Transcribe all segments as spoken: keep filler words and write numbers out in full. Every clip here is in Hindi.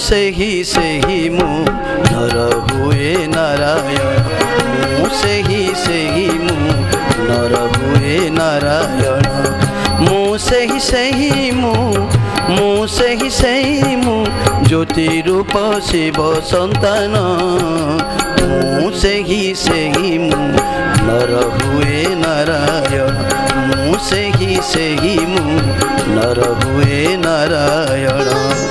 से ही से ही मु नर हुए नारायण मु से ही से ही मु नर हुए नारायण मु से ही से ही मु मु से ही से ही मु ज्योति रूप शिव संतान मु से ही से ही मु नर हुए नारायण मु से ही से ही मु नर हुए नारायण।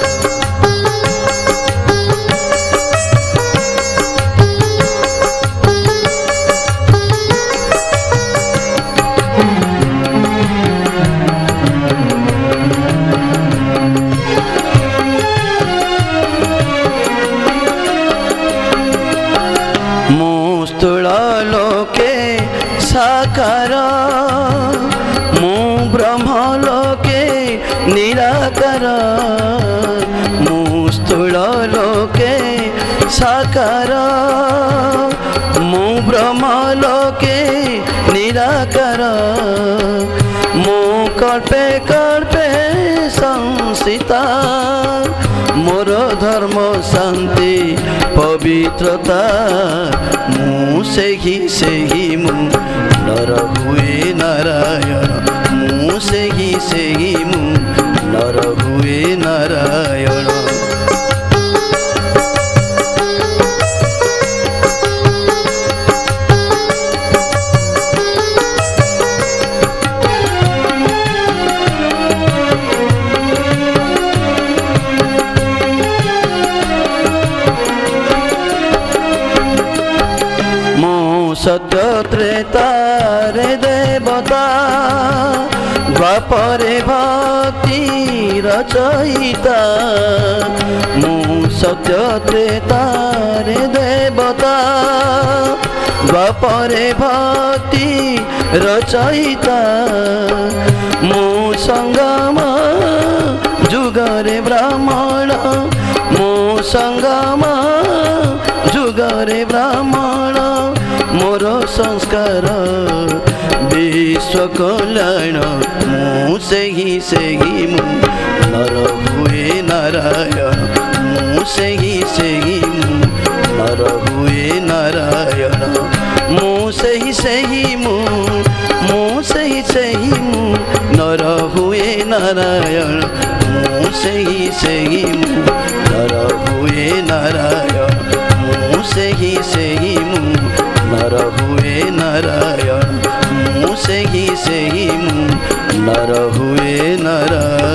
साकार मु ब्रह्मलोके निराकार मु स्थूल लोके साकार मु ब्रह्मलोके निराकार मु कल्पे कल्पे संस्थिता मोर धर्म शांति पवित्रता मु से ही से ही मु नर हुए नारायण मु से ही से ही मु नर हुए नारायण। सत्य त्रेतारे देवता द्वापरे भक्ति रचयिता मु सत्य त्रेतारे देवता द्वापरे भक्ति रचयिता मु संगम जुगरे ब्राह्मण मु संगम जुगरे ब्राह्मण मोर संस्कार विश्व कल्याण मु से ही से ही मु नर हुए नारायण मु से ही से ही मु नर हुए नारायण मु से ही से ही मु मु से ही से ही मु नर हुए नारायण मु से ही से ही मु नर हुए नारायण मु से ही से ही मु नर हुए नारायण मु से ही से ही मु नर हुए नारायण।